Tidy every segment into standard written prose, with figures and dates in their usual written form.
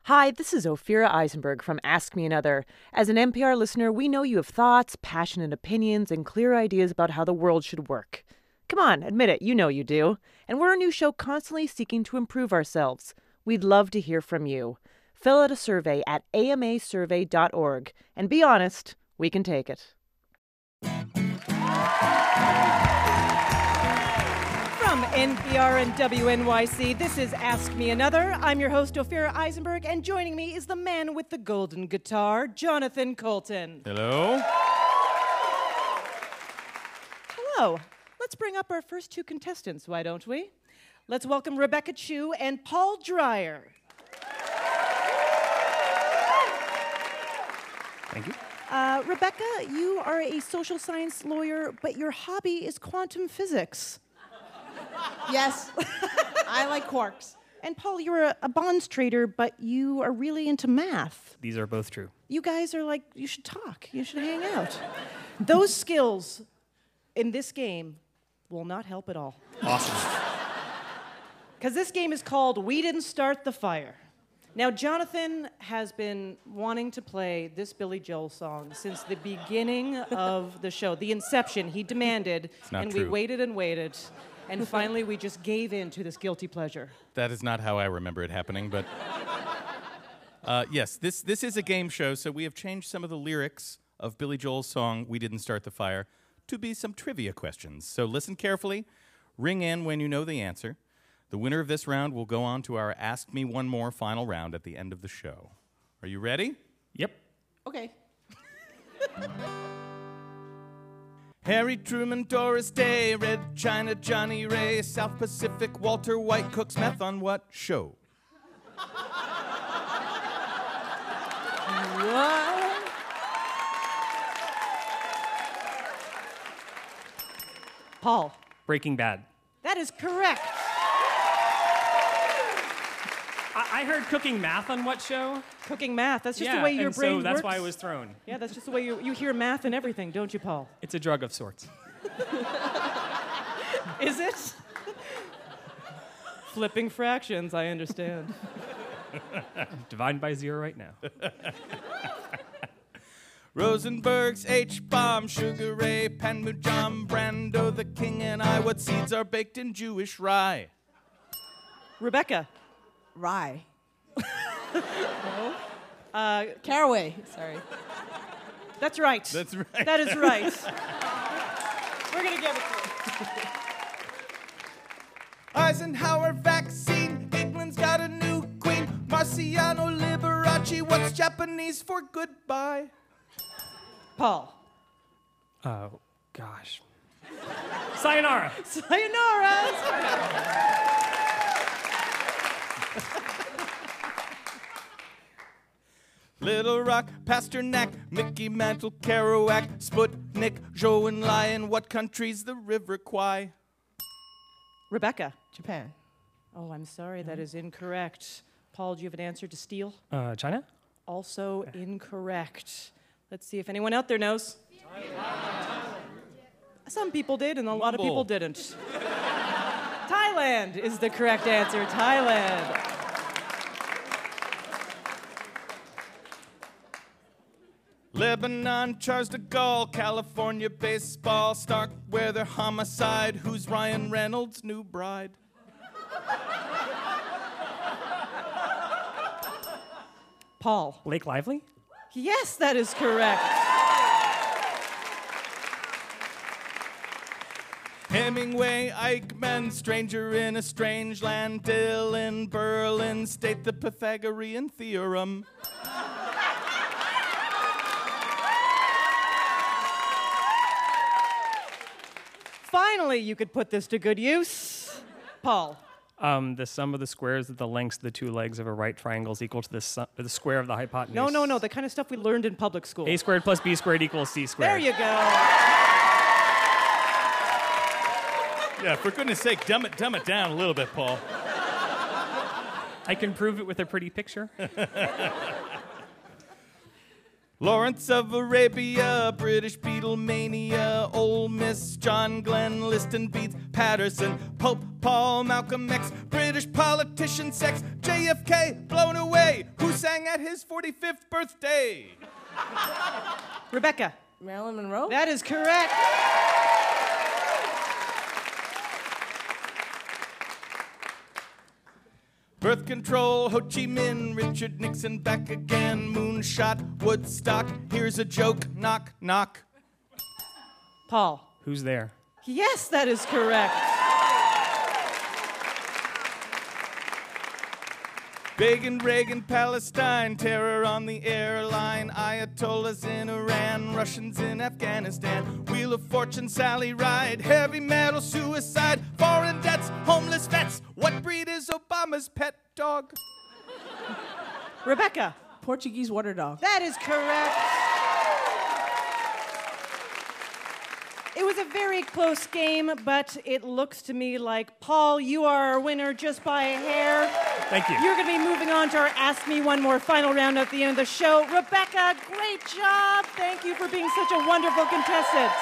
Hi, this is Ophira Eisenberg from Ask Me Another. As an NPR listener, we know you have thoughts, passionate opinions, and clear ideas about how the world should work. Come on, admit it, you know you do. And we're a new show constantly seeking to improve ourselves. We'd love to hear from you. Fill out a survey at amasurvey.org. And be honest, we can take it. From NPR and WNYC, this is Ask Me Another. I'm your host, Ophira Eisenberg, and joining me is the man with the golden guitar, Jonathan Coulton. Hello. Hello. Let's bring up our first two contestants, why don't we? Let's welcome Rebecca Chu and Paul Dreyer. Thank you. Rebecca, you are a social science lawyer, but your hobby is quantum physics. Yes, I like quarks. And Paul, you're a bonds trader, but you are really into math. These are both true. You guys are like, you should talk. You should hang out. Those skills in this game will not help at all. Awesome. Because this game is called We Didn't Start the Fire. Now, Jonathan has been wanting to play this Billy Joel song since the beginning of the show. The inception, he demanded, and true. We waited and waited. And finally, we just gave in to this guilty pleasure. That is not how I remember it happening, but... yes, this is a game show, so we have changed some of the lyrics of Billy Joel's song, We Didn't Start the Fire, to be some trivia questions. So listen carefully, ring in when you know the answer. The winner of this round will go on to our Ask Me One More final round at the end of the show. Are you ready? Yep. Okay. Harry Truman, Doris Day, Red China, Johnny Ray, South Pacific, Walter White cooks meth on what show? What? Paul. Breaking Bad. That is correct. I heard cooking math on what show? Cooking math, that's just the way your brain so that's works. why I was thrown. Yeah, that's just the way you hear math and everything, don't you, Paul? It's a drug of sorts. Is it? Flipping fractions, I understand. Divided by zero right now. Rosenberg's H-bomb, Sugar Ray, Panmujam, Brando, the King, and I. What seeds are baked in Jewish rye? Rebecca. Rye. Caraway. Sorry. That's right. That's right. That is right. We're going to give it to you. Eisenhower vaccine, England's got a new queen. Marciano Liberace, what's Japanese for goodbye? Paul. Oh, gosh. Sayonara. Sayonara. Little Rock, Pasternak, Mickey Mantle, Kerouac, Sputnik, Zhou and Lion. What country's the River Kwai? Rebecca. Japan. Oh, I'm sorry, that is incorrect. Paul, do you have an answer to steal? China? Also incorrect. Let's see if anyone out there knows. Some people did, and a lot of people didn't. Thailand is the correct answer. Thailand. Lebanon, Charles de Gaulle, California, baseball, Starkweather, homicide. Who's Ryan Reynolds' new bride? Paul. Blake Lively? Yes, that is correct. Hemingway, Eichmann, stranger in a strange land, Dylan, Berlin, state the Pythagorean theorem. Finally, you could put this to good use. Paul. The sum of the squares of the lengths of the two legs of a right triangle is equal to the square of the hypotenuse. No, the kind of stuff we learned in public school. A squared plus B squared equals C squared. There you go. Yeah, for goodness sake, dumb it down a little bit, Paul. I can prove it with a pretty picture. Lawrence of Arabia, British Beatlemania, Ole Miss, John Glenn, Liston Beats, Patterson, Pope, Paul, Malcolm X, British politician sex, JFK, blown away, Hussein. at his 45th birthday? Rebecca. Marilyn Monroe? That is correct. Birth control, Ho Chi Minh, Richard Nixon back again, moonshot, Woodstock, here's a joke, knock, knock. Paul. Who's there? Yes, that is correct. Begin, Reagan, Palestine, terror on the airline, Ayatollahs in Iran, Russians in Afghanistan, Wheel of Fortune, Sally Ride, heavy metal, suicide, foreign debts, homeless vets. What breed is Obama's pet dog? Rebecca. Portuguese water dog. That is correct. It was a very close game, but it looks to me like, Paul, you are our winner just by a hair. Thank you. You're going to be moving on to our Ask Me One More final round at the end of the show. Rebecca, great job. Thank you for being such a wonderful contestant.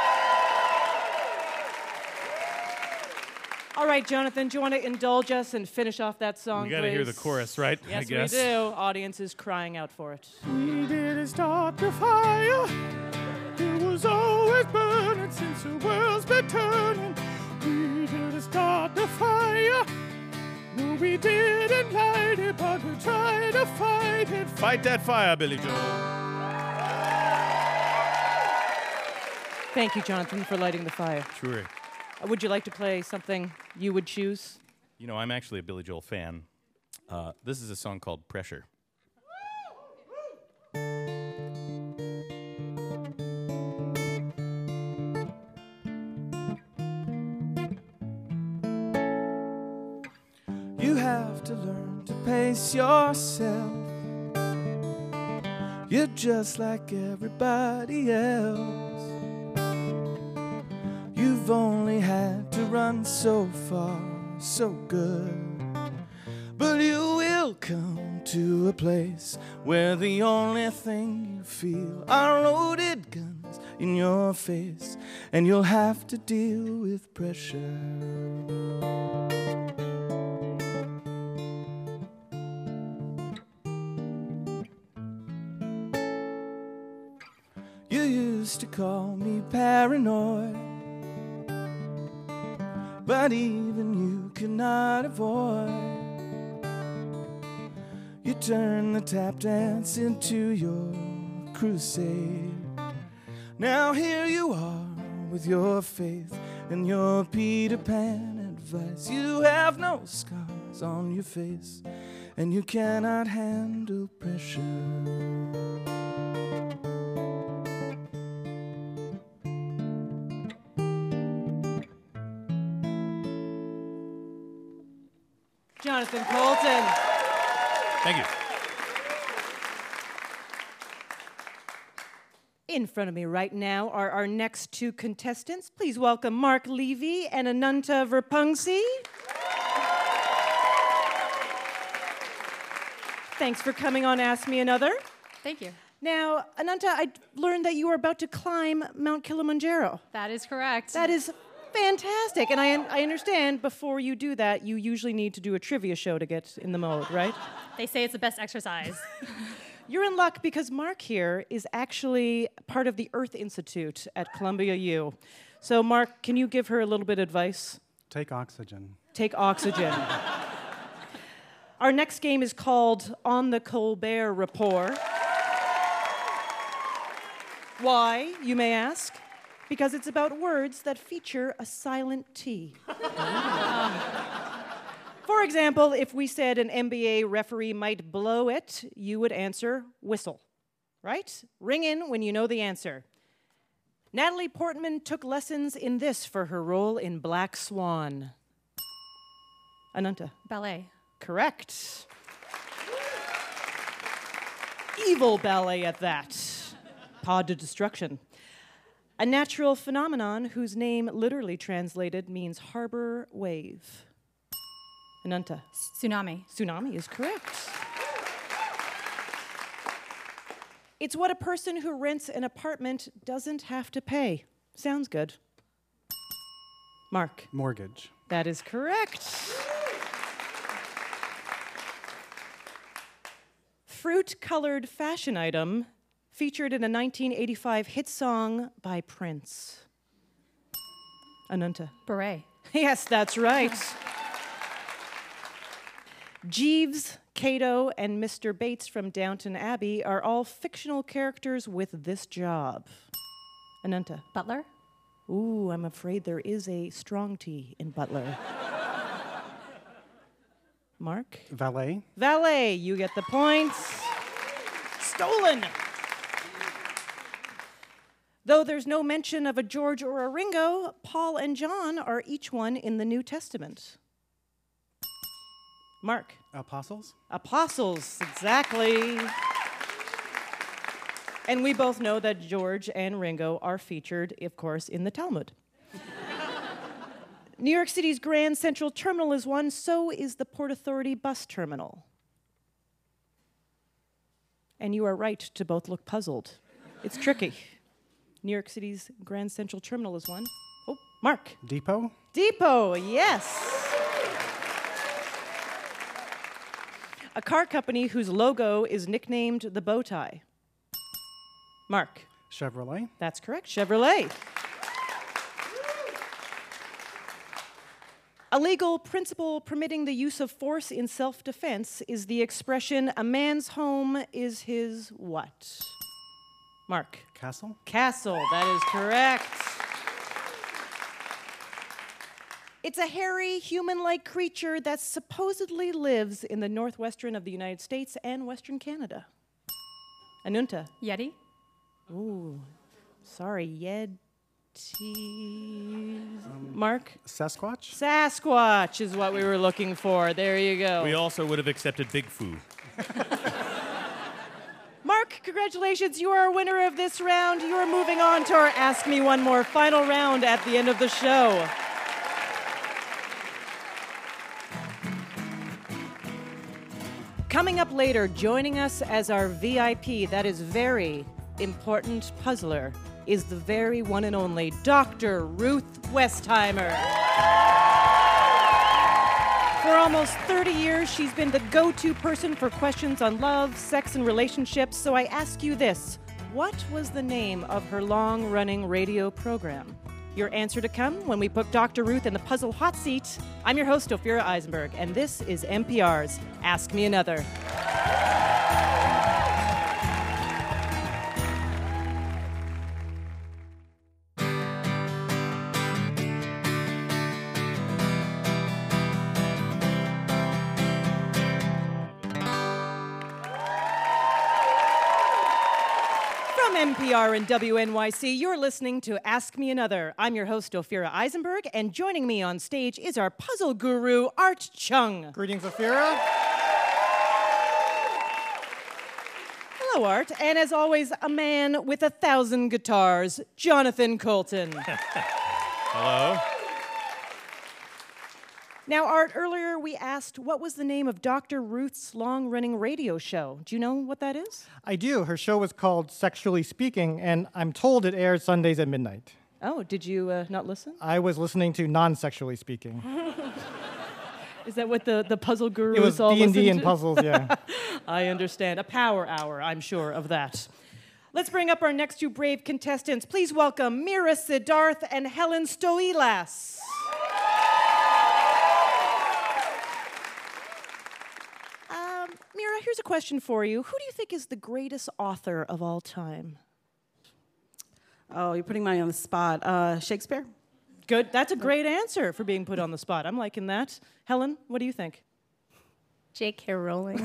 All right, Jonathan, do you want to indulge us and finish off that song, We gotta hear the please? chorus, right? Yes, I guess. we do. Audience is crying out for it. We didn't start the fire. It was always burning since the world's been turning. We didn't start the fire. No, we didn't light it, but we tried to fight it. Fight that fire, Billy Joel. Thank you, Jonathan, for lighting the fire. Sure. Would you like to play something you would choose? You know, I'm actually a Billy Joel fan. This is a song called Pressure. You have to learn to pace yourself. You're just like everybody else. You've only had to run so far, so good. But you will come to a place where the only thing you feel are loaded guns in your face, and you'll have to deal with pressure. You used to call me paranoid, but even you cannot avoid. You turn the tap dance into your crusade. Now here you are with your faith and your Peter Pan advice. You have no scars on your face, and you cannot handle pressure. Jonathan Colton. Thank you. In front of me right now are our next two contestants. Please welcome Mark Levy and Ananta Verpungsi. Thanks for coming on Ask Me Another. Thank you. Now, Ananta, I learned that you are about to climb Mount Kilimanjaro. That is correct. That is fantastic. And I understand before you do that, you usually need to do a trivia show to get in the mode, right? They say it's the best exercise. You're in luck because Mark here is actually part of the Earth Institute at Columbia U. So, Mark, can you give her a little bit of advice? Take oxygen. Take oxygen. Our next game is called On the Colbert Report. Why, you may ask? Because it's about words that feature a silent T. For example, if we said an NBA referee might blow it, you would answer whistle, right? Ring in when you know the answer. Natalie Portman took lessons in this for her role in Black Swan. Ananta. Ballet. Correct. Evil ballet at that. Pod to destruction. A natural phenomenon whose name literally translated means harbor wave. Ananta. Tsunami. Tsunami is correct. It's what a person who rents an apartment doesn't have to pay. Sounds good. Mark. Mortgage. That is correct. fruit-colored fashion item featured in a 1985 hit song by Prince? Anunta. Beret. Yes, that's right. Jeeves, Cato, and Mr. Bates from Downton Abbey are all fictional characters with this job. Anunta. Butler. Ooh, I'm afraid there is a strong T in Butler. Mark? Valet. Valet, you get the points. Stolen! Though there's no mention of a George or a Ringo, Paul and John are each one in the New Testament. Mark? Apostles. Apostles, exactly. And we both know that George and Ringo are featured, of course, in the Talmud. New York City's Grand Central Terminal is one, so is the Port Authority bus terminal. And you are right to both look puzzled. It's tricky. New York City's Grand Central Terminal is one. Oh, Mark. Depot. Depot, yes. A car company whose logo is nicknamed the bow tie. Mark. Chevrolet. That's correct, Chevrolet. A legal principle permitting the use of force in self-defense is the expression, a man's home is his what? Mark. Castle. Castle, that is correct. It's a hairy, human-like creature that supposedly lives in the northwestern of the United States and Western Canada. Anunta. Yeti. Ooh, sorry, Mark? Sasquatch. Sasquatch is what we were looking for. There you go. We also would have accepted Big Foo. Mark, congratulations. You are a winner of this round. You are moving on to our Ask Me One More final round at the end of the show. Coming up later, joining us as our VIP, that is very important puzzler, is the very one and only Dr. Ruth Westheimer. For almost 30 years, she's been the go-to person for questions on love, sex, and relationships. So I ask you this, what was the name of her long-running radio program? Your answer to come when we put Dr. Ruth in the puzzle hot seat. I'm your host, Ophira Eisenberg, and this is NPR's Ask Me Another. NPR and WNYC, you're listening to Ask Me Another. I'm your host, Ophira Eisenberg, and joining me on stage is our puzzle guru, Art Chung. Greetings, Ophira. Hello, Art. And as always, a man with 1,000 guitars, Jonathan Coulton. Hello. Now, Art, earlier we asked what was the name of Dr. Ruth's long-running radio show. Do you know what that is? I do. Her show was called Sexually Speaking, and I'm told it aired Sundays at midnight. Oh, did you not listen? I was listening to Non-Sexually Speaking. Is that what the puzzle gurus It was all listen to? D&D and puzzles, yeah. I understand. A power hour, I'm sure of that. Let's bring up our next two brave contestants. Please welcome Mira Siddharth and Helen Stoilas. Mira, here's a question for you. Who do you think is the greatest author of all time? Oh, you're putting money on the spot. Shakespeare? Good. That's a great answer for being put on the spot. I'm liking that. Helen, what do you think? J.K. Rowling.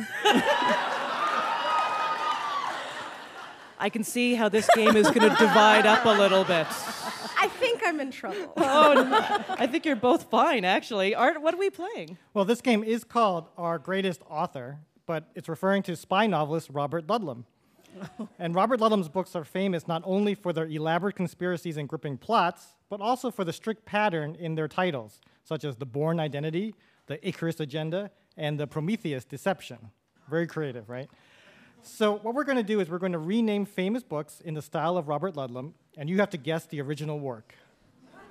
I can see how this game is going to divide up a little bit. I think I'm in trouble. Oh, no. I think you're both fine, actually. Art, what are we playing? Well, this game is called Our Greatest Author, but it's referring to spy novelist Robert Ludlum. And Robert Ludlum's books are famous not only for their elaborate conspiracies and gripping plots, but also for the strict pattern in their titles, such as The Bourne Identity, The Icarus Agenda, and The Prometheus Deception. Very creative, right? So what we're going to do is we're going to rename famous books in the style of Robert Ludlum, and you have to guess the original work.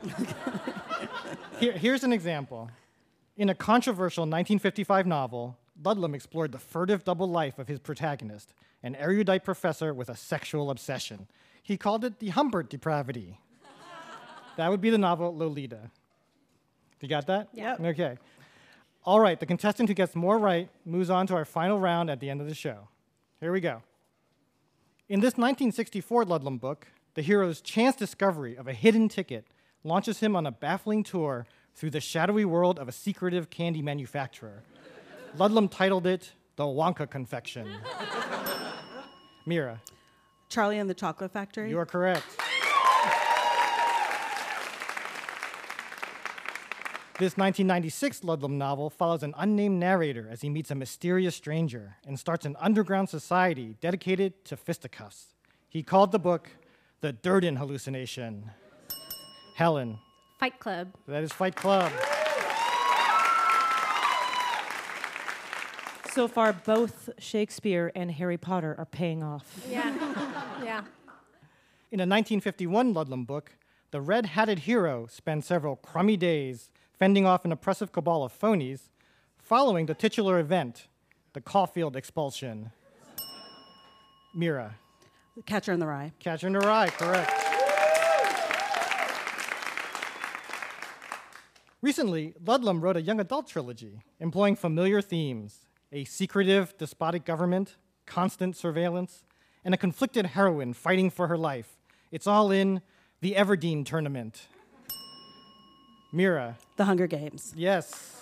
Here's an example. In a controversial 1955 novel, Ludlum explored the furtive double life of his protagonist, an erudite professor with a sexual obsession. He called it the Humbert depravity. That would be the novel Lolita. You got that? Yep. Okay. All right, the contestant who gets more right moves on to our final round at the end of the show. Here we go. In this 1964 Ludlum book, the hero's chance discovery of a hidden ticket launches him on a baffling tour through the shadowy world of a secretive candy manufacturer. Ludlum titled it The Wonka Confection. Mira. Charlie and the Chocolate Factory. You are correct. This 1996 Ludlum novel follows an unnamed narrator as he meets a mysterious stranger and starts an underground society dedicated to fisticuffs. He called the book The Durden Hallucination. Helen. Fight Club. That is Fight Club. So far, both Shakespeare and Harry Potter are paying off. Yeah. Yeah. In a 1951 Ludlum book, the red-hatted hero spends several crummy days fending off an oppressive cabal of phonies, following the titular event, the Caulfield expulsion. Mira. Catcher in the Rye. Catcher in the Rye, correct. Recently, Ludlum wrote a young adult trilogy employing familiar themes: a secretive, despotic government, constant surveillance, and a conflicted heroine fighting for her life. It's all in The Everdeen Tournament. Mira. The Hunger Games. Yes.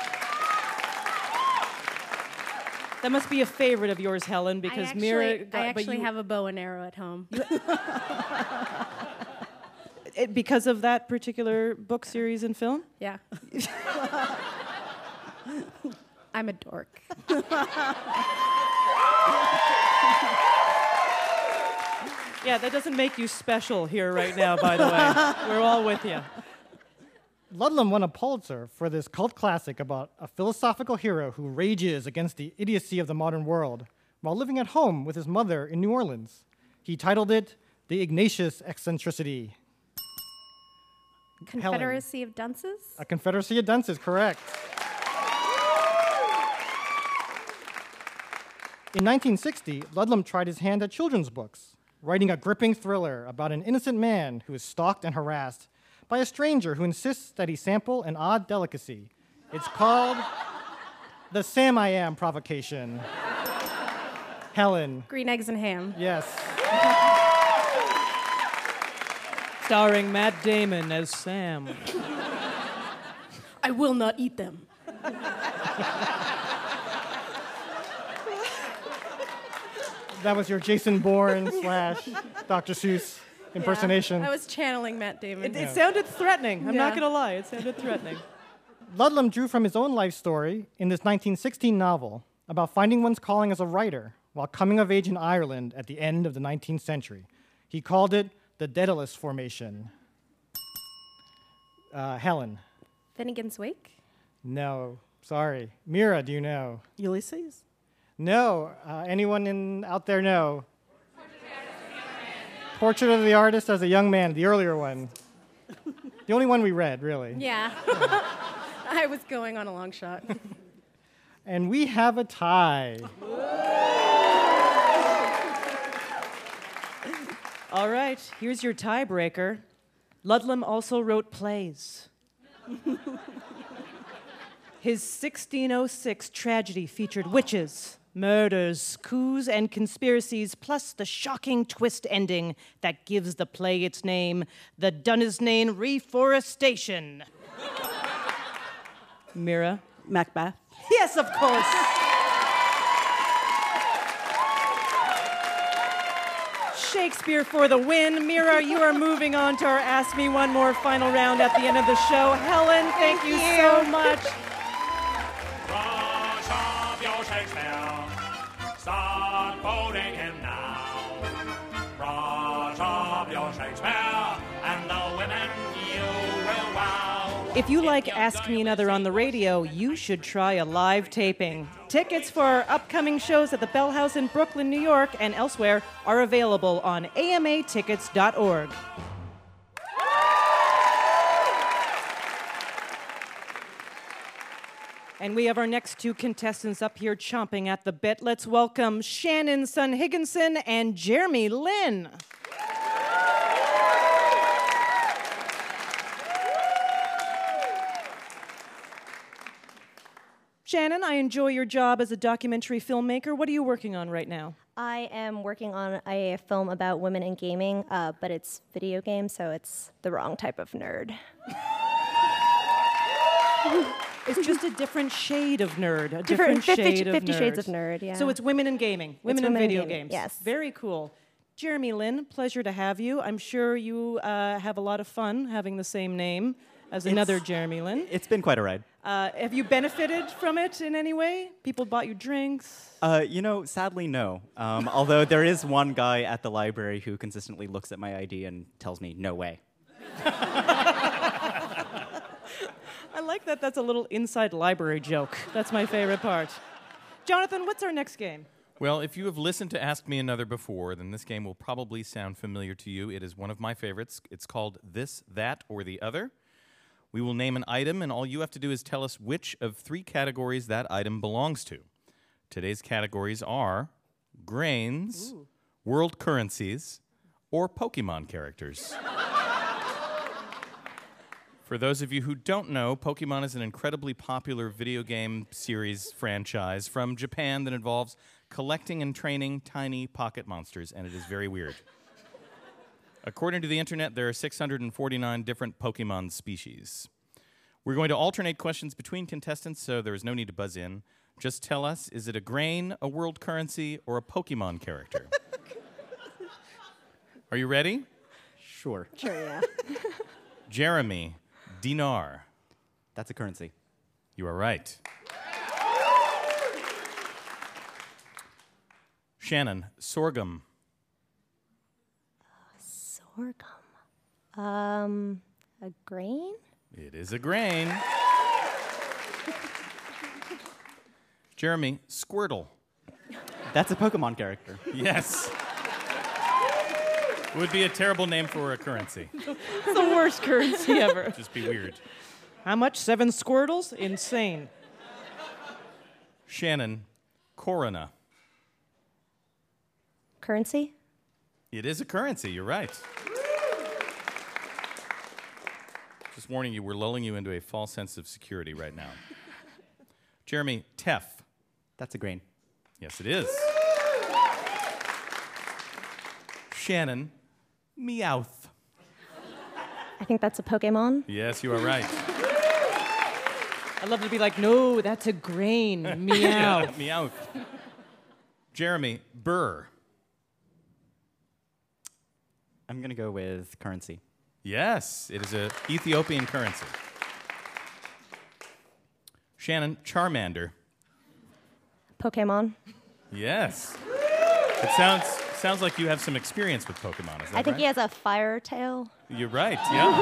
That must be a favorite of yours, Helen, because Mira. I actually have a bow and arrow at home. Because of that particular book series and film? Yeah. I'm a dork. Yeah, that doesn't make you special here right now, by the way. We're all with you. Ludlum won a Pulitzer for this cult classic about a philosophical hero who rages against the idiocy of the modern world while living at home with his mother in New Orleans. He titled it The Ignatius Eccentricity. Confederacy of Dunces? A Confederacy of Dunces, correct. In 1960, Ludlum tried his hand at children's books, writing a gripping thriller about an innocent man who is stalked and harassed by a stranger who insists that he sample an odd delicacy. It's called The Sam I Am Provocation. Helen. Green eggs and ham. Yes. Starring Matt Damon as Sam. I will not eat them. That was your Jason Bourne / Dr. Seuss impersonation. Yeah, I was channeling Matt Damon. It sounded threatening. I'm not Yeah. going to lie. It sounded threatening. Ludlum drew from his own life story in this 1916 novel about finding one's calling as a writer while coming of age in Ireland at the end of the 19th century. He called it the Daedalus Formation. Helen. Finnegan's Wake? No, sorry. Mira, do you know? Ulysses. No. Anyone out there know? Portrait of the Artist as a Young Man, the earlier one. The only one we read, really. Yeah. I was going on a long shot. And we have a tie. All right, here's your tiebreaker. Ludlum also wrote plays. His 1606 tragedy featured witches, murders, coups, and conspiracies, plus the shocking twist ending that gives the play its name, The Dunsany Reforestation. Mira? Macbeth. Yes, of course. Shakespeare for the win. Mira, you are moving on to our Ask Me One More final round at the end of the show. Helen, thank you so much. Brush off your Shakespeare. Start quoting him now. Brush off your Shakespeare, and the women you will wow. If you like Ask Me Another on the radio, you should try a live taping. Tickets for our upcoming shows at the Bell House in Brooklyn, New York, and elsewhere are available on amatickets.org. And we have our next two contestants up here chomping at the bit. Let's welcome Shannon Sun Higginson and Jeremy Lin. Shannon, I enjoy your job as a documentary filmmaker. What are you working on right now? I am working on a film about women in gaming, but it's video games, so it's the wrong type of nerd. It's just a different shade of nerd. A Different- different 50 shade of 50 nerd. shades of nerd, yeah. So it's women in gaming, women in women in video gaming, games. yes. Very cool. Jeremy Lin, pleasure to have you. I'm sure you have a lot of fun having the same name as another Jeremy Lin. It's been quite a ride. Have you benefited from it in any way? People bought you drinks? Sadly, no. Although there is one guy at the library who consistently looks at my ID and tells me, no way. I like that. That's a little inside library joke. That's my favorite part. Jonathan, what's our next game? Well, if you have listened to Ask Me Another before, then this game will probably sound familiar to you. It is one of my favorites. It's called This, That, or the Other. We will name an item, and all you have to do is tell us which of three categories that item belongs to. Today's categories are grains, world currencies, or Pokemon characters. For those of you who don't know, Pokemon is an incredibly popular video game series franchise from Japan that involves collecting and training tiny pocket monsters, and it is very weird. According to the internet, there are 649 different Pokemon species. We're going to alternate questions between contestants, so there is no need to buzz in. Just tell us, is it a grain, a world currency, or a Pokemon character? Are you ready? Sure. Sure, yeah. Jeremy, dinar. That's a currency. You are right. Shannon, sorghum. Sorghum. A grain? It is a grain. Jeremy, Squirtle. That's a Pokemon character. Yes. Would be a terrible name for a currency. It's the worst currency ever. Just be weird. How much? 7 Squirtles? Insane. Shannon, Corona. Currency? It is a currency, you're right. Just warning you, we're lulling you into a false sense of security right now. Jeremy, Tef. That's a grain. Yes, it is. Shannon, Meowth. I think that's a Pokemon. Yes, you are right. I'd love to be like, no, that's a grain. Meow. Meowth. Jeremy, Burr. I'm going to go with currency. Yes, it is an Ethiopian currency. Shannon, Charmander. Pokemon. Yes. It sounds like you have some experience with Pokemon. Is that I think right? he has a fire tail. You're right,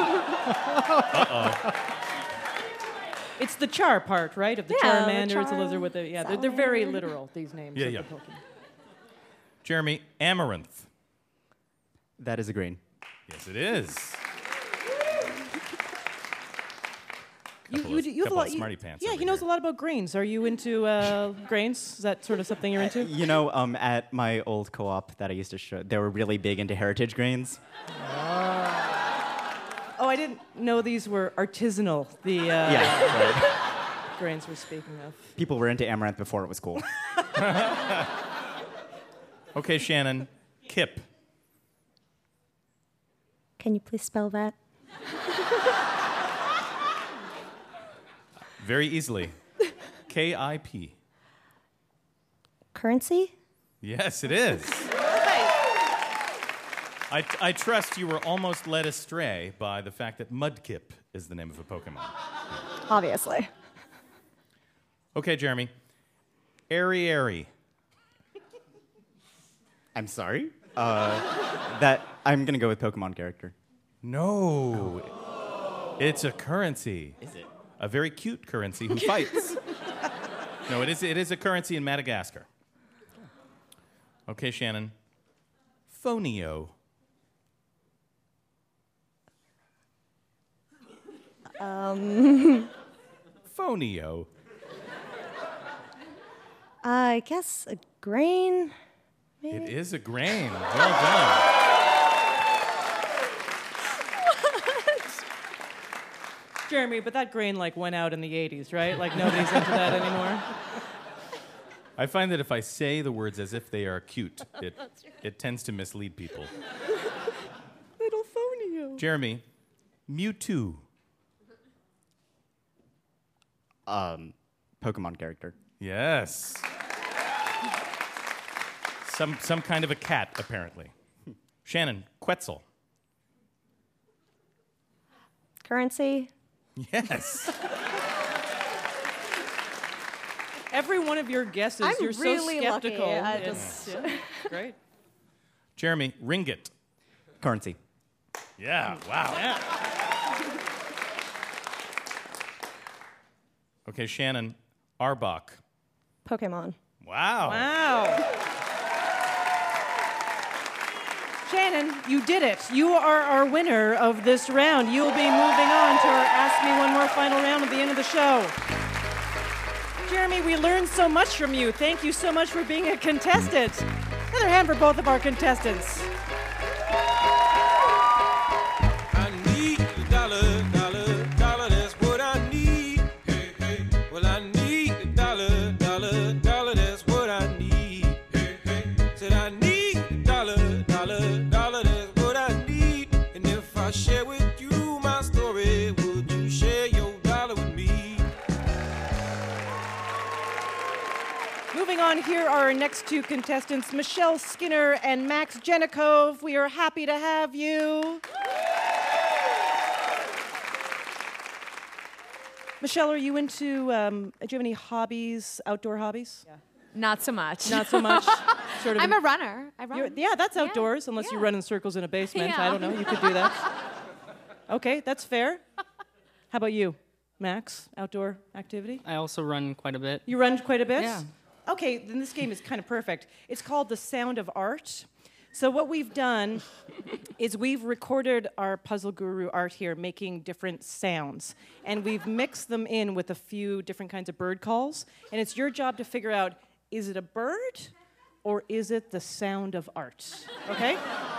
yeah. It's the char part, right? Of the Yeah, the Charmander. It's a char, lizard with the... Yeah, they're very salamander. literal, these names Yeah, of yeah. the Pokemon. Jeremy, Amaranth. That is a grain. Yes, it is. You have a couple lot, of smarty pants Yeah, over he knows here. a lot about grains. Are you into grains? Is that sort of something you're into? At my old co-op that I used to show, they were really big into heritage grains. Oh, I didn't know these were artisanal, the Yeah, right. grains we're speaking of. People were into amaranth before it was cool. Okay, Shannon, Kip. Can you please spell that? Very easily. K-I-P. Currency? Yes, it is. I trust you were almost led astray by the fact that Mudkip is the name of a Pokemon. Obviously. Okay, Jeremy. Airy. I'm sorry? I'm going to go with Pokemon character. No. It's a currency. Is it? A very cute currency who fights. No, it is a currency in Madagascar. Okay, Shannon. Phonio. Phonio. I guess a grain. It is a grain. Well done. Jeremy, but that grain like went out in the 80s, right? Like nobody's into that anymore. I find that if I say the words as if they are cute, it tends to mislead people. Little phonio. Jeremy, Mewtwo. Pokemon character. Yes. Some kind of a cat, apparently. Shannon, Quetzal. Currency. Yes. Every one of your guesses, I'm you're really so skeptical. lucky. I Yeah, great. Jeremy, Ringgit. Currency. Yeah, wow. Yeah. Okay, Shannon, Arbok. Pokemon. Wow. Wow. Shannon, you did it. You are our winner of this round. You'll be moving on to our Ask Me One More final round at the end of the show. Jeremy, we learned so much from you. Thank you so much for being a contestant. Another hand for both of our contestants. I need a dollar, dollar, dollar, that's what I need. Hey, hey. Well, I need a dollar, dollar, dollar, that's what I need. Hey, hey. Said I need a dollar, dollar, dollar, that's what I need. And if I share with you my story, would you share your dollar with me? Moving on, here are our next two contestants, Michelle Skinner and Max Jenikov. We are happy to have you. Michelle, are you into, do you have any hobbies, outdoor hobbies? Yeah. Not so much. Not so much? Sort of I'm a runner. I run. Yeah, that's outdoors, unless you run in circles in a basement. Yeah. I don't know. You could do that. Okay, that's fair. How about you, Max? Outdoor activity? I also run quite a bit. You run quite a bit? Yeah. Okay, then this game is kind of perfect. It's called The Sound of Art. So what we've done is we've recorded our Puzzle Guru Art here making different sounds. And we've mixed them in with a few different kinds of bird calls. And it's your job to figure out, is it a bird or is it the sound of art? Okay?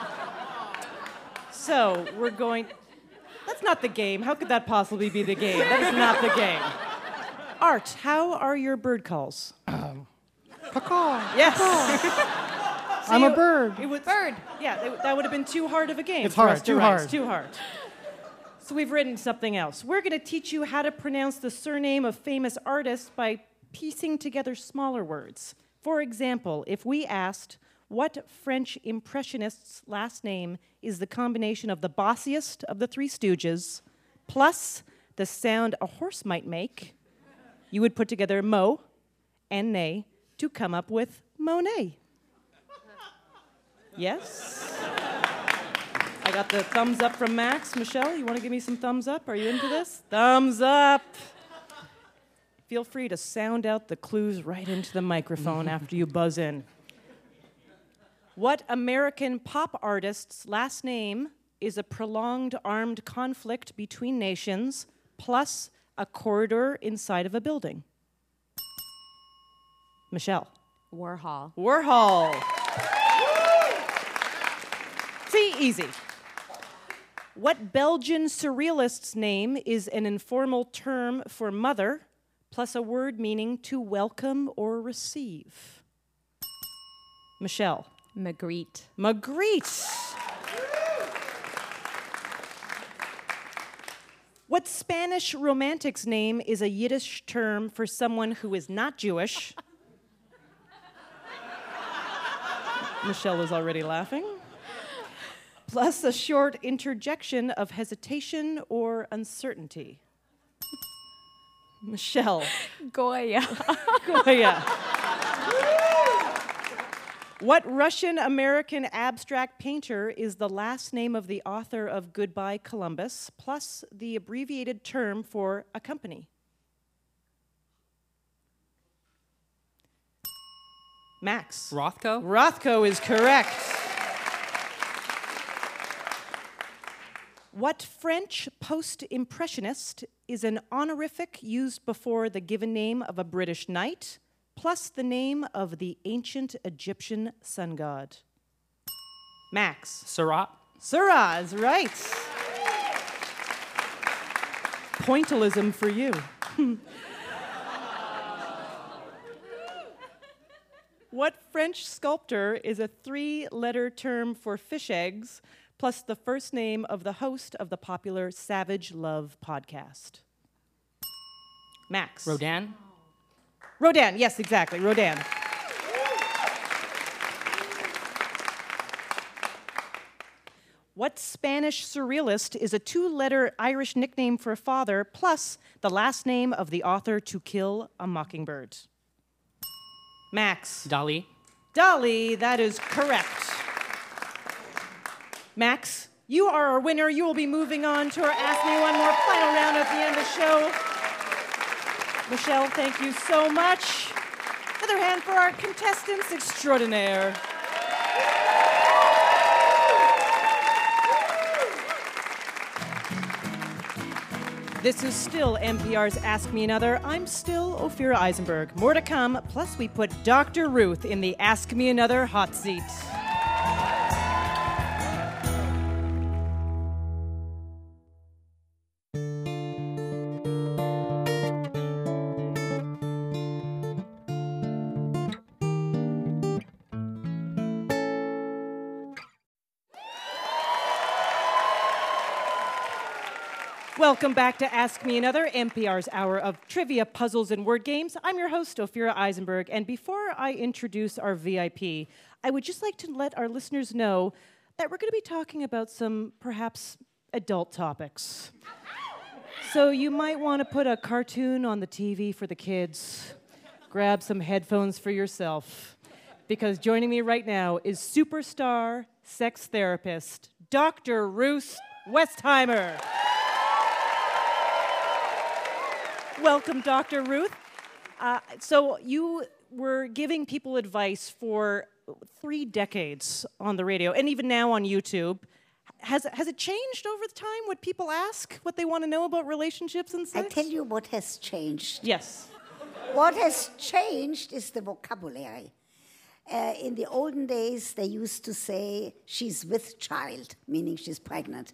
So we're going... That's not the game. How could that possibly be the game? That is not the game. Art, how are your bird calls? Caw. Yes. I'm a bird. It was, bird. Yeah, that would have been too hard of a game. It's for hard, us to too write. hard. It's too hard. So we've written something else. We're going to teach you how to pronounce the surname of famous artists by piecing together smaller words. For example, if we asked, what French impressionist's last name is the combination of the bossiest of the Three Stooges plus the sound a horse might make, you would put together Mo and Nay to come up with Monet. Yes? I got the thumbs up from Max. Michelle, you want to give me some thumbs up? Are you into this? Thumbs up. Feel free to sound out the clues right into the microphone after you buzz in. What American pop artist's last name is a prolonged armed conflict between nations plus a corridor inside of a building? Michelle. Warhol. Warhol. See, easy. What Belgian surrealist's name is an informal term for mother plus a word meaning to welcome or receive? Michelle. Magritte. Magritte. What Spanish romantic's name is a Yiddish term for someone who is not Jewish? Michelle is already laughing. Plus a short interjection of hesitation or uncertainty. Michelle. Goya. Goya. What Russian-American abstract painter is the last name of the author of Goodbye Columbus, plus the abbreviated term for a company? Max. Rothko? Rothko is correct. What French post-impressionist is an honorific used before the given name of a British knight, plus the name of the ancient Egyptian sun god? Max. Surat. Surah is right. Pointillism for you. What French sculptor is a 3-letter term for fish eggs, plus the first name of the host of the popular Savage Love podcast? Max. Rodin? Rodin, yes, exactly, Rodin. What Spanish surrealist is a 2-letter Irish nickname for a father, plus the last name of the author To Kill a Mockingbird? Max. Dali? Dali, that is correct. Max, you are our winner. You will be moving on to our Ask Me One More final round at the end of the show. Michelle, thank you so much. Another hand for our contestants extraordinaire. This is still NPR's Ask Me Another. I'm still Ophira Eisenberg. More to come, plus we put Dr. Ruth in the Ask Me Another hot seat. Welcome back to Ask Me Another, NPR's hour of trivia, puzzles, and word games. I'm your host, Ophira Eisenberg, and before I introduce our VIP, I would just like to let our listeners know that we're going to be talking about some, perhaps, adult topics. So you might want to put a cartoon on the TV for the kids, grab some headphones for yourself, because joining me right now is superstar sex therapist, Dr. Ruth Westheimer. Welcome, Dr. Ruth. So you were giving people advice for 3 decades on the radio, and even now on YouTube. Has it changed over the time what people ask, what they want to know about relationships and sex? I tell you what has changed. Yes. What has changed is the vocabulary. In the olden days, they used to say, she's with child, meaning she's pregnant.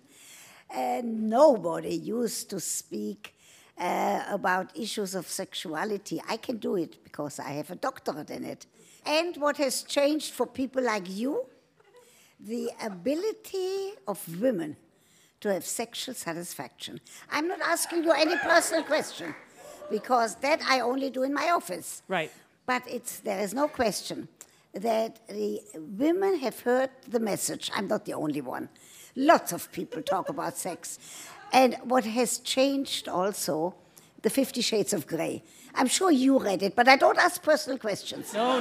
And nobody used to speak about issues of sexuality. I can do it because I have a doctorate in it. And what has changed for people like you, the ability of women to have sexual satisfaction. I'm not asking you any personal question, because that I only do in my office. Right. But there is no question that the women have heard the message. I'm not the only one. Lots of people talk about sex. And what has changed also, the 50 Shades of Grey. I'm sure you read it, but I don't ask personal questions. No.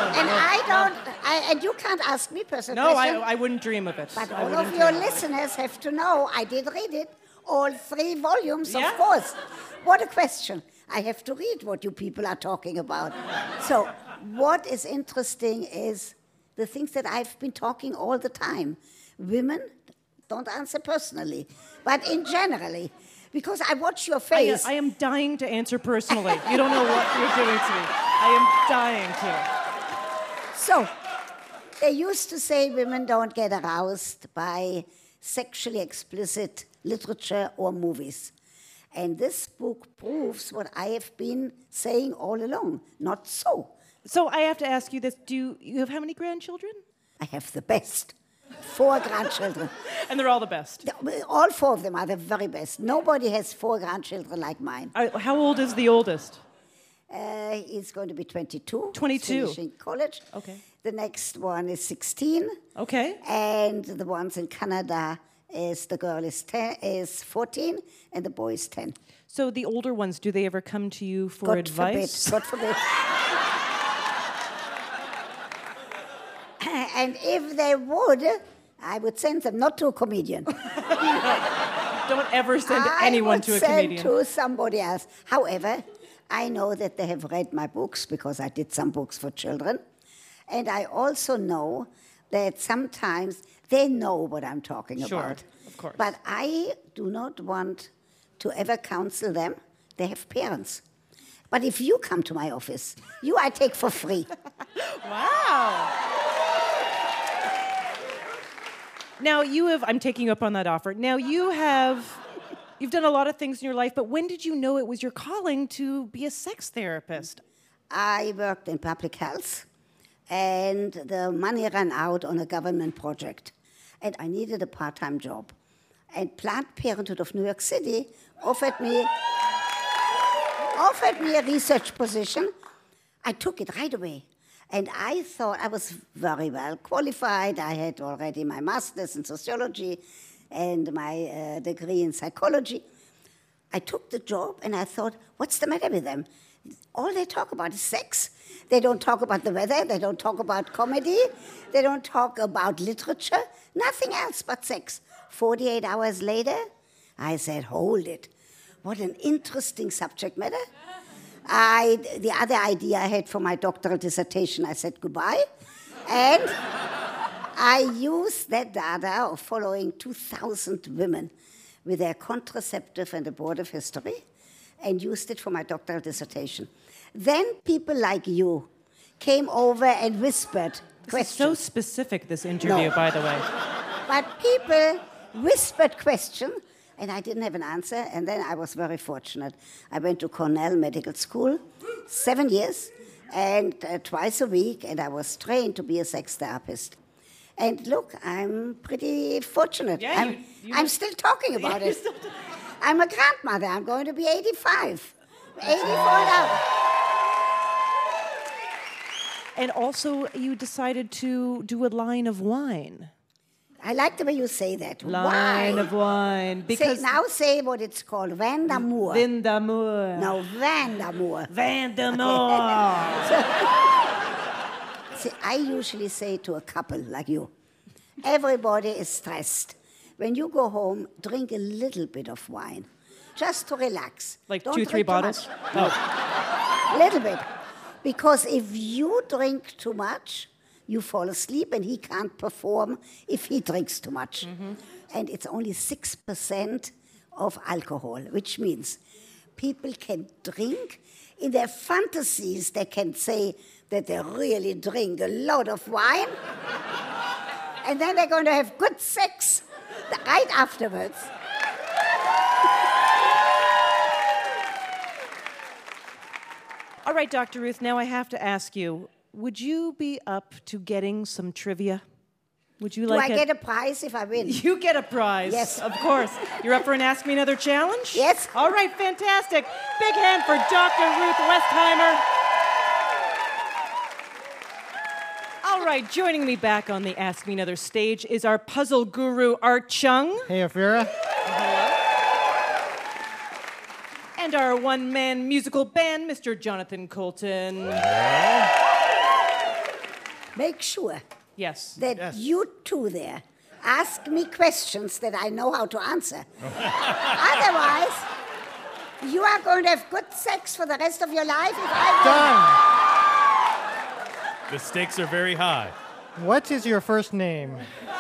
And and you can't ask me personal questions. No, I wouldn't dream of it. But all of your listeners have to know, I did read it, all 3 volumes, of course. What a question. I have to read what you people are talking about. So what is interesting is the things that I've been talking all the time. Women, don't answer personally, but in generally, because I watch your face. I am dying to answer personally. You don't know what you're doing to me. I am dying to. So, they used to say women don't get aroused by sexually explicit literature or movies. And this book proves what I have been saying all along. Not so. So I have to ask you this. Do you have how many grandchildren? I have the best. 4 grandchildren. And they're all the best? All 4 of them are the very best. Nobody has 4 grandchildren like mine. How old is the oldest? He's going to be 22. 22. Finishing college. Okay. The next one is 16. Okay. And the ones in Canada the girl is 14 and the boy is 10. So the older ones, do they ever come to you for advice? God forbid. And if they would, I would send them, not to a comedian. Don't ever send anyone to a comedian. I would send to somebody else. However, I know that they have read my books because I did some books for children. And I also know that sometimes they know what I'm talking about. Of course. But I do not want to ever counsel them. They have parents. But if you come to my office, you I take for free. Wow. Now I'm taking you up on that offer. Now you've done a lot of things in your life, but when did you know it was your calling to be a sex therapist? I worked in public health, and the money ran out on a government project, and I needed a part-time job. And Planned Parenthood of New York City offered me a research position. I took it right away. And I thought I was very well qualified. I had already my master's in sociology and my degree in psychology. I took the job and I thought, what's the matter with them? All they talk about is sex. They don't talk about the weather. They don't talk about comedy. They don't talk about literature. Nothing else but sex. 48 hours later, I said, hold it. What an interesting subject matter. The other idea I had for my doctoral dissertation, I said goodbye. And I used that data of following 2,000 women with their contraceptive and abortive history and used it for my doctoral dissertation. Then people like you came over and whispered questions. This is so specific, this interview, No. by the way. But people whispered questions, and I didn't have an answer, and then I was very fortunate. I went to Cornell Medical School, 7 years, and twice a week, and I was trained to be a sex therapist. And look, I'm pretty fortunate. Yeah, I'm still talking about it. I'm a grandmother. I'm going to be 85. 84 now. And also, you decided to do a line of wine. I like the way you say that. Line Why? of wine. Because Say what it's called. Vin d'amour. Vin d'amour. No, vin d'amour. Vin d'amour. See, I usually say to a couple like you, everybody is stressed. When you go home, drink a little bit of wine, just to relax. Like Don't 2-3 drink too bottles? much. No, little bit. Because if you drink too much, you fall asleep, and he can't perform if he drinks too much. Mm-hmm. And it's only 6% of alcohol, which means people can drink. In their fantasies, they can say that they really drink a lot of wine, and then they're going to have good sex right afterwards. All right, Dr. Ruth, now I have to ask you, would you be up to getting some trivia? Would you Do like I get a prize if I win? You get a prize. Yes. Of course. You're up for an Ask Me Another challenge? Yes. All right, fantastic. Big hand for Dr. Ruth Westheimer. All right, joining me back on the Ask Me Another stage is our puzzle guru, Art Chung. Hey, Afira. And our one-man musical band, Mr. Jonathan Colton. Make sure Yes. that you two there ask me questions that I know how to answer. Otherwise, you are going to have good sex for the rest of your life if I Done. The stakes are very high. What is your first name?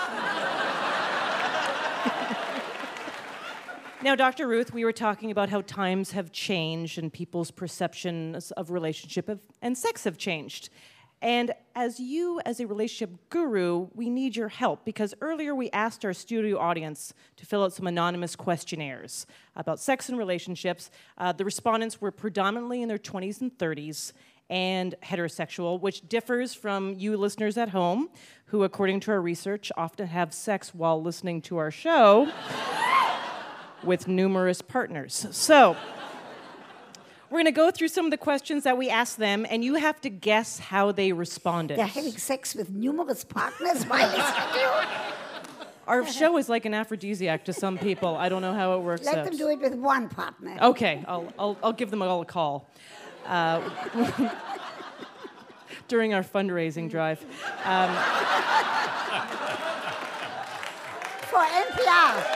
Now, Dr. Ruth, we were talking about how times have changed and people's perceptions of relationship and sex have changed. And as you, as a relationship guru, we need your help because earlier we asked our studio audience to fill out some anonymous questionnaires about sex and relationships. The respondents were predominantly in their 20s and 30s and heterosexual, which differs from you listeners at home, who, according to our research, often have sex while listening to our show with numerous partners. So, we're going to go through some of the questions that we asked them, and you have to guess how they responded. They're having sex with numerous partners while listening to you. Our show is like an aphrodisiac to some people. I don't know how it works Let out. them do it with one partner. Okay, I'll give them all a call during our fundraising drive. For NPR.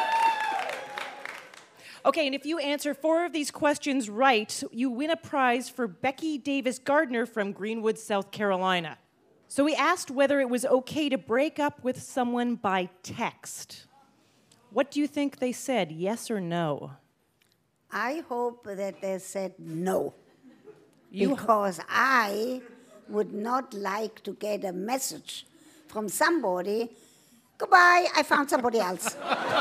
Okay, and if you answer 4 of these questions right, you win a prize for Becky Davis Gardner from Greenwood, South Carolina. So we asked whether it was okay to break up with someone by text. What do you think they said, yes or no? I hope that they said no. Because I would not like to get a message from somebody, goodbye, I found somebody else.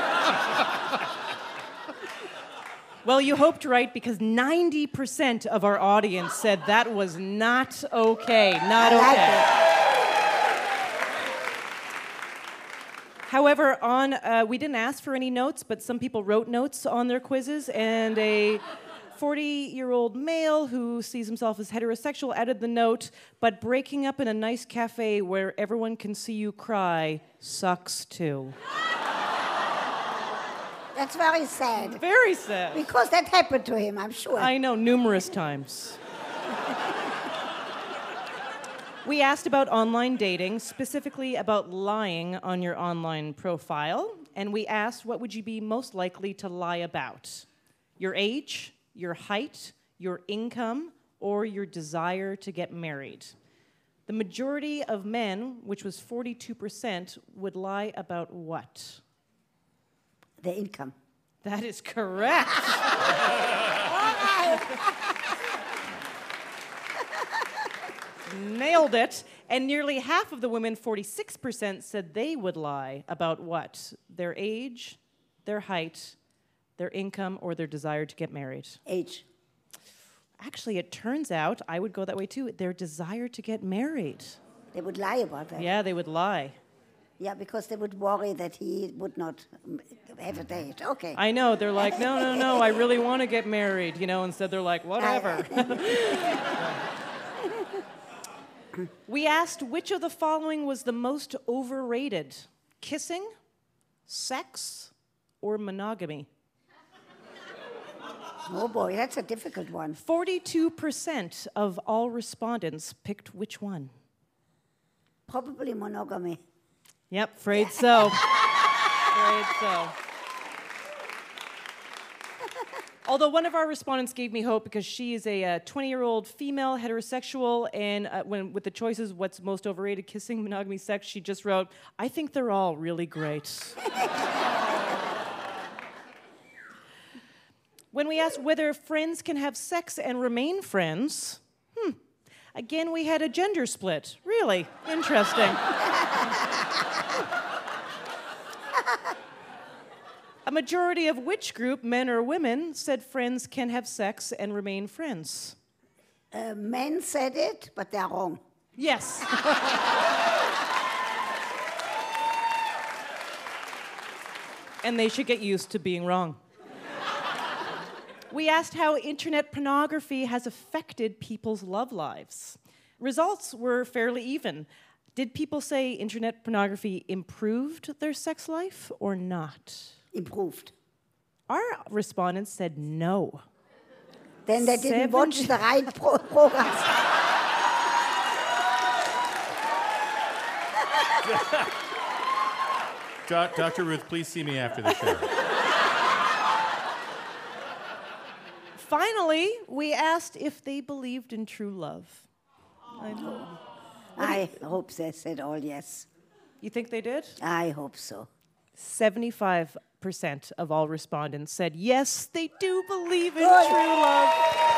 Well, you hoped right because 90% of our audience said that was not okay. Not I like okay. it. However, we didn't ask for any notes, but some people wrote notes on their quizzes, and a 40-year-old male who sees himself as heterosexual added the note, but breaking up in a nice cafe where everyone can see you cry sucks too. That's very sad. Very sad. Because that happened to him, I'm sure. I know, numerous times. We asked about online dating, specifically about lying on your online profile, and we asked what would you be most likely to lie about? Your age, your height, your income, or your desire to get married. The majority of men, which was 42%, would lie about what? The income. That is correct. Nailed it. And nearly half of the women, 46%, said they would lie about what? Their age, their height, their income, or their desire to get married. Age. Actually, it turns out, I would go that way too, their desire to get married. They would lie about that. Yeah, they would lie. Yeah, because they would worry that he would not have a date. Okay. I know, they're like, no, I really want to get married, instead they're like, whatever. We asked which of the following was the most overrated: kissing, sex, or monogamy? Oh boy, that's a difficult one. 42% of all respondents picked which one? Probably monogamy. Yep, afraid so. Afraid so. Although one of our respondents gave me hope because she is a 20-year-old female, heterosexual, and with the choices, what's most overrated, kissing, monogamy, sex, she just wrote, I think they're all really great. When we asked whether friends can have sex and remain friends, again, we had a gender split. Really interesting. A majority of which group, men or women, said friends can have sex and remain friends? Men said it, but they're wrong. Yes. And they should get used to being wrong. We asked how internet pornography has affected people's love lives. Results were fairly even. Did people say internet pornography improved their sex life or not? Improved. Our respondents said no. Then they didn't watch the right programs. Dr. Ruth, please see me after the show. Finally, we asked if they believed in true love. I hope they said all yes. You think they did? I hope so. 75% of all respondents said yes, they do believe in true love.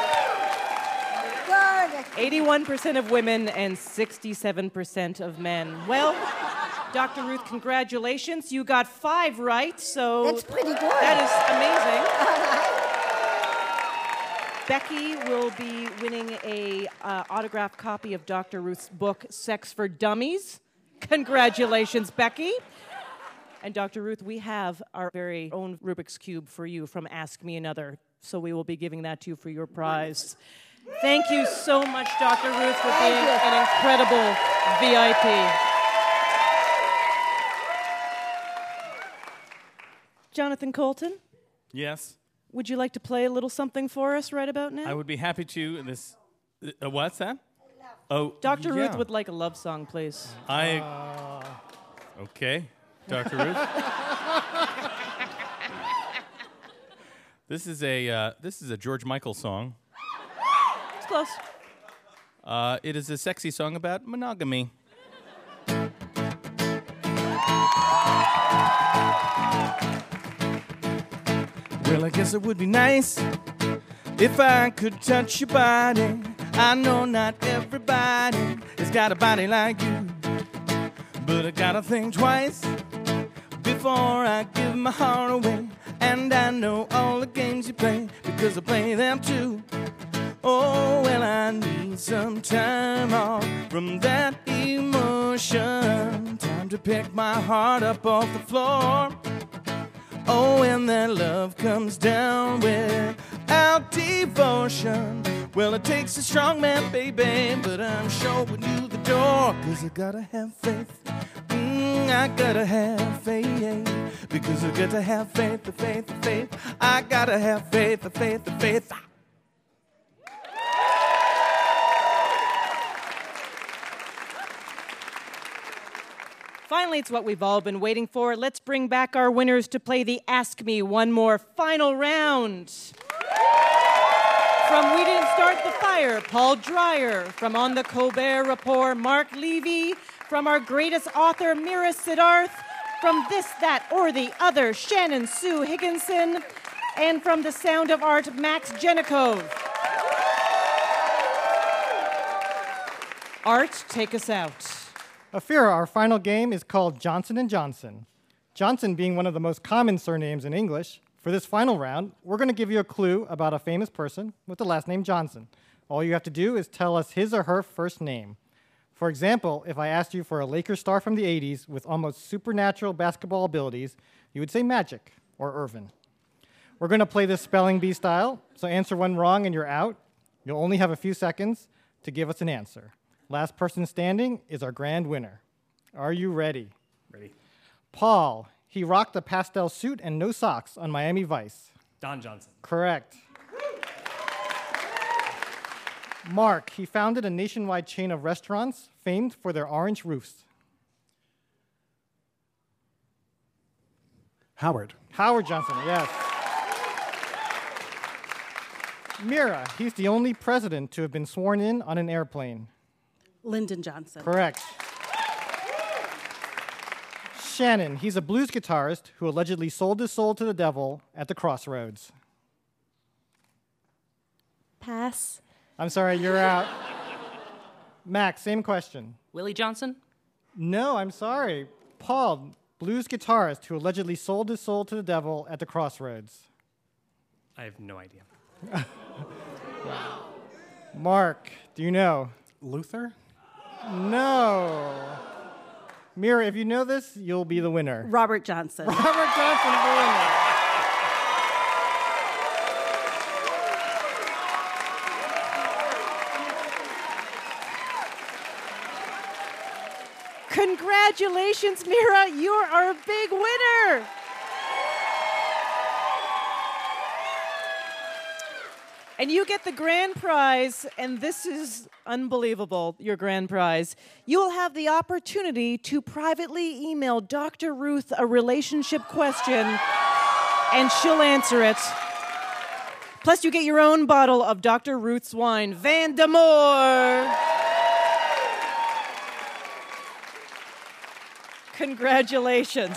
Good. 81% of women and 67% of men. Well, Dr. Ruth, congratulations. You got 5 right, so that's pretty good. That is amazing. Becky will be winning a autographed copy of Dr. Ruth's book, Sex for Dummies. Congratulations, Becky. And Dr. Ruth, we have our very own Rubik's Cube for you from Ask Me Another, so we will be giving that to you for your prize. Thank you so much, Dr. Ruth, for being an incredible VIP. Jonathan Colton? Yes? Would you like to play a little something for us right about now? I would be happy to. What's that? Oh, Dr. yeah. Ruth would like a love song, please. Okay, Dr. Ruth. This is a George Michael song. It's close. It is a sexy song about monogamy. Well, I guess it would be nice if I could touch your body. I know not everybody has got a body like you, but I gotta think twice before I give my heart away. And I know all the games you play because I play them too. Oh, well, I need some time off from that emotion. Time to pick my heart up off the floor. Oh, when that love comes down without devotion. Well, it takes a strong man, baby, but I'm showing you the door. 'Cause I gotta have faith. I gotta have faith. Because I gotta have faith, the faith, the faith. I gotta have faith, the faith, the faith. Finally, it's what we've all been waiting for. Let's bring back our winners to play the Ask Me One More final round. From We Didn't Start the Fire, Paul Dreyer. From On the Colbert Report, Mark Levy. From our greatest author, Mira Siddharth. From This, That, or the Other, Shannon Sue Higginson. And from The Sound of Art, Max Jenikov. Art, take us out. Afira, our final game is called Johnson & Johnson. Johnson being one of the most common surnames in English, for this final round, we're going to give you a clue about a famous person with the last name Johnson. All you have to do is tell us his or her first name. For example, if I asked you for a Lakers star from the 80s with almost supernatural basketball abilities, you would say Magic or Irvin. We're going to play this spelling bee style, so answer one wrong and you're out. You'll only have a few seconds to give us an answer. Last person standing is our grand winner. Are you ready? Ready. Paul, he rocked a pastel suit and no socks on Miami Vice. Don Johnson. Correct. Mark, he founded a nationwide chain of restaurants famed for their orange roofs. Howard. Howard Johnson, yes. Mira, he's the only president to have been sworn in on an airplane. Lyndon Johnson. Correct. Shannon, he's a blues guitarist who allegedly sold his soul to the devil at the crossroads. Pass. I'm sorry, you're out. Max, same question. Willie Johnson? No, I'm sorry. Paul, blues guitarist who allegedly sold his soul to the devil at the crossroads. I have no idea. Mark, do you know? Luther? No. Mira, if you know this, you'll be the winner. Robert Johnson. Robert Johnson is the winner. Congratulations, Mira. You are a big winner. And you get the grand prize, and this is unbelievable, your grand prize. You will have the opportunity to privately email Dr. Ruth a relationship question, and she'll answer it. Plus, you get your own bottle of Dr. Ruth's wine, Van d'Amour. Congratulations.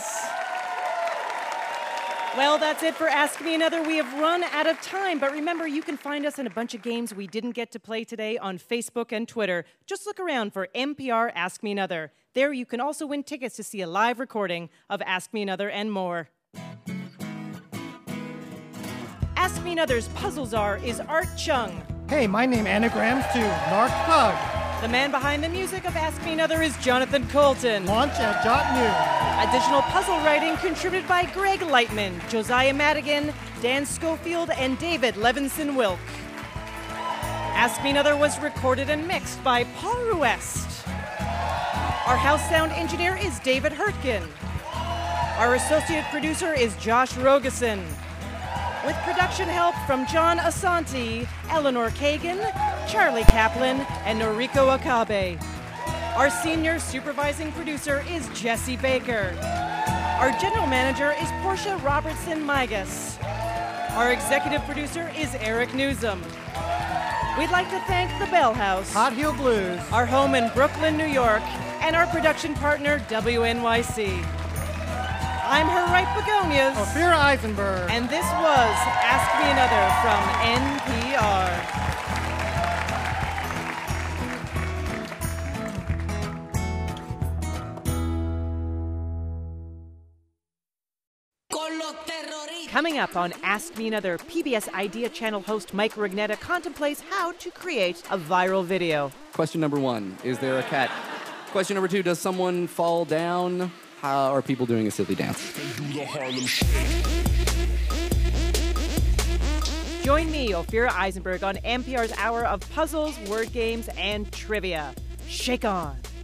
Well, that's it for Ask Me Another. We have run out of time, but remember, you can find us in a bunch of games we didn't get to play today on Facebook and Twitter. Just look around for NPR Ask Me Another. There you can also win tickets to see a live recording of Ask Me Another and more. Ask Me Another's puzzle czar is Art Chung. Hey, my name anagrams to Narc Pug. The man behind the music of Ask Me Another is Jonathan Colton. Launch at .new. Additional puzzle writing contributed by Greg Lightman, Josiah Madigan, Dan Schofield, and David Levinson-Wilk. Ask Me Another was recorded and mixed by Paul Ruest. Our house sound engineer is David Hurtgen. Our associate producer is Josh Rogeson. With production help from John Asante, Eleanor Kagan, Charlie Kaplan, and Noriko Akabe. Our senior supervising producer is Jesse Baker. Our general manager is Portia Robertson-Migas. Our executive producer is Eric Newsom. We'd like to thank the Bell House, Hot Heel Blues, our home in Brooklyn, New York, and our production partner, WNYC. I'm her right begonias. Ophira Eisenberg. And this was Ask Me Another from NPR. Coming up on Ask Me Another, PBS Idea Channel host Mike Rugnetta contemplates how to create a viral video. Question number 1, is there a cat? Question number 2, does someone fall down? How are people doing a silly dance? Join me, Ophira Eisenberg, on NPR's hour of puzzles, word games, and trivia. Shake on.